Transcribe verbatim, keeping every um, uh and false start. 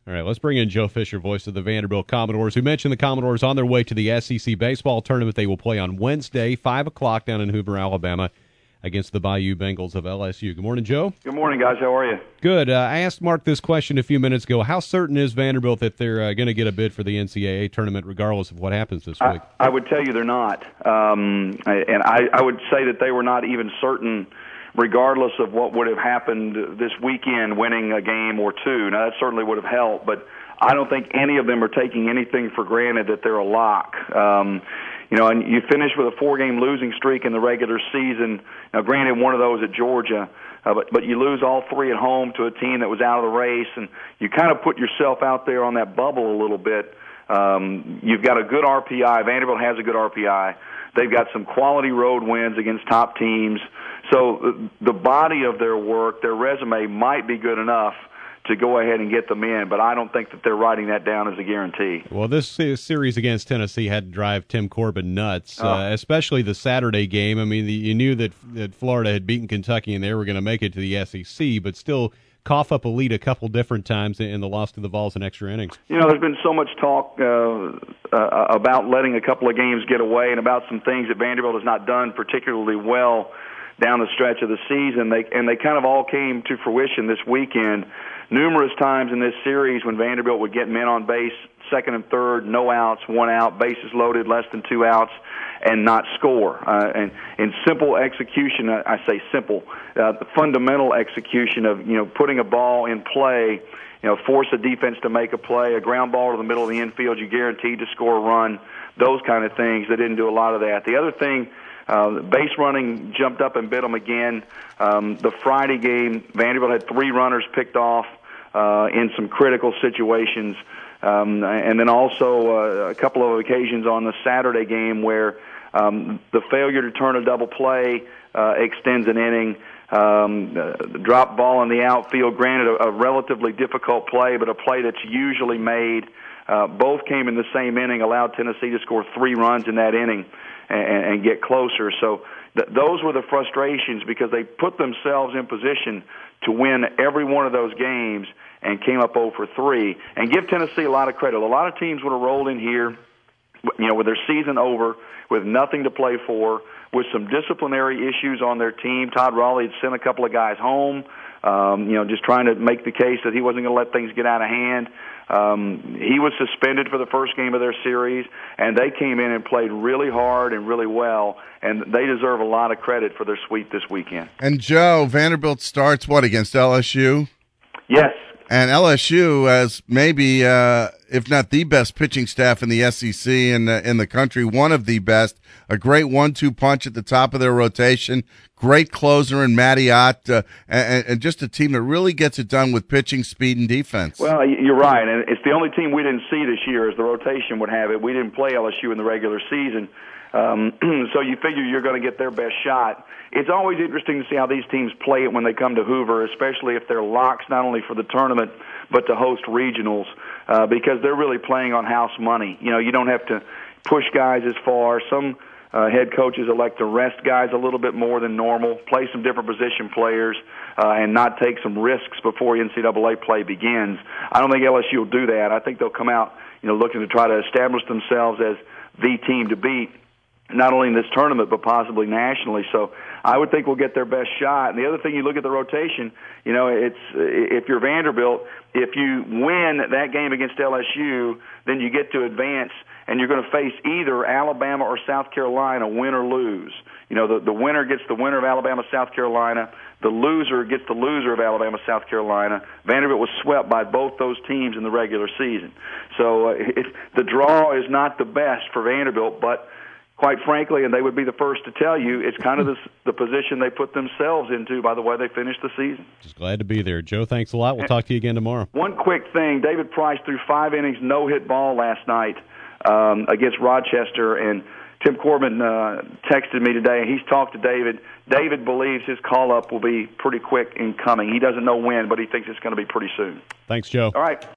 All right, let's bring in Joe Fisher, voice of the Vanderbilt Commodores, who mentioned the Commodores on their way to the S E C baseball tournament. They will play on Wednesday, five o'clock down in Hoover, Alabama, against the Bayou Bengals of L S U. Good morning, Joe. Good morning, guys. How are you? Good. Uh, I asked Mark this question a few minutes ago. How certain is Vanderbilt that they're uh, going to get a bid for the N C double A tournament regardless of what happens this week? I, I would tell you they're not. Um, and I, I would say that they were not even certain regardless of what would have happened this weekend, winning a game or two. Now, that certainly would have helped, but I don't think any of them are taking anything for granted that they're a lock. Um, you know, and you finish with a four-game losing streak in the regular season. Now, granted, one of those at Georgia, uh, but, but you lose all three at home to a team that was out of the race, and you kind of put yourself out there on that bubble a little bit. Um, you've got a good R P I. Vanderbilt has a good R P I. They've got some quality road wins against top teams. So the body of their work, their resume might be good enough to go ahead and get them in, but I don't think that they're writing that down as a guarantee. Well, this series against Tennessee had to drive Tim Corbin nuts, oh. uh, especially the Saturday game. I mean, the, you knew that, that Florida had beaten Kentucky and they were going to make it to the S E C, but still cough up a lead a couple different times in the loss to the Vols in extra innings. You know, there's been so much talk uh, uh, about letting a couple of games get away and about some things that Vanderbilt has not done particularly well down the stretch of the season. They and they kind of all came to fruition this weekend. Numerous times in this series when Vanderbilt would get men on base, second and third, no outs, one out, bases loaded, less than two outs, and not score. Uh, and in simple execution, I say simple, uh, the fundamental execution of, you know, putting a ball in play, you know, force a defense to make a play, a ground ball to the middle of the infield, you guaranteed to score a run, those kind of things. They didn't do a lot of that. The other thing, Uh, base running jumped up and bit them again. Um, the Friday game, Vanderbilt had three runners picked off uh, in some critical situations. Um, and then also uh, a couple of occasions on the Saturday game where um, the failure to turn a double play uh, extends an inning. Um, uh, drop ball in the outfield, granted a, a relatively difficult play, but a play that's usually made. Uh, both came in the same inning, allowed Tennessee to score three runs in that inning and, and get closer. So th- those were the frustrations because they put themselves in position to win every one of those games and came up oh for three. And give Tennessee a lot of credit. A lot of teams would have rolled in here, you know, with their season over, with nothing to play for, with some disciplinary issues on their team. Todd Raleigh had sent a couple of guys home, um, you know, just trying to make the case that he wasn't going to let things get out of hand. Um, he was suspended for the first game of their series, and they came in and played really hard and really well, and they deserve a lot of credit for their sweep this weekend. And, Joe, Vanderbilt starts, what, against L S U? Yes. And L S U has maybe, uh, if not the best pitching staff in the S E C and in, in the country, one of the best. A great one two punch at the top of their rotation. Great closer in Matty Ott, uh, and, and just a team that really gets it done with pitching, speed, and defense. Well, you're right, and it's the only team we didn't see this year, as the rotation would have it. We didn't play L S U in the regular season, um, so you figure you're going to get their best shot. It's always interesting to see how these teams play it when they come to Hoover, especially if they're locks not only for the tournament but to host regionals, uh, because they're really playing on house money. You know, you don't have to push guys as far. Some uh, head coaches elect to rest guys a little bit more than normal, play some different position players, uh, and not take some risks before N C double A play begins. I don't think L S U will do that. I think they'll come out, you know, looking to try to establish themselves as the team to beat, not only in this tournament but possibly nationally. So I would think we'll get their best shot. And the other thing, you look at the rotation, you know, it's if you're Vanderbilt, if you win that game against L S U, then you get to advance, and you're going to face either Alabama or South Carolina, win or lose. You know, the, the winner gets the winner of Alabama, South Carolina. The loser gets the loser of Alabama, South Carolina. Vanderbilt was swept by both those teams in the regular season. So uh, it, the draw is not the best for Vanderbilt, but quite frankly, and they would be the first to tell you, it's kind of the, the position they put themselves into by the way they finished the season. Just glad to be there. Joe, thanks a lot. We'll talk to you again tomorrow. One quick thing, David Price threw five innings, no-hit ball last night um, against Rochester, and Tim Corbin uh, texted me today, and he's talked to David. David believes his call-up will be pretty quick in coming. He doesn't know when, but he thinks it's going to be pretty soon. Thanks, Joe. All right.